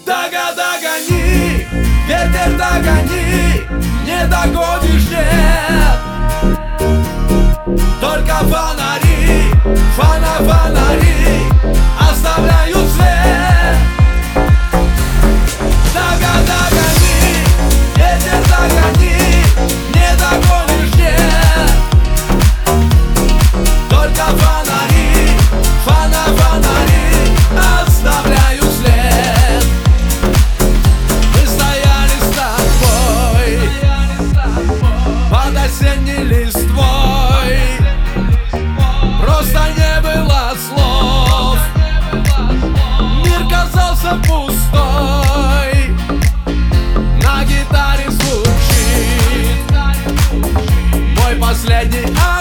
Догони, ветер догони, не догонишь, нет. Только фонари, фонари оставляют след. Догони, ветер догони, не догонишь, нет. Только фонари, фонари оставляют след. Мы стояли с тобой под осенней листвой. Просто не было слов, мир казался пустой. На гитаре звучит мой последний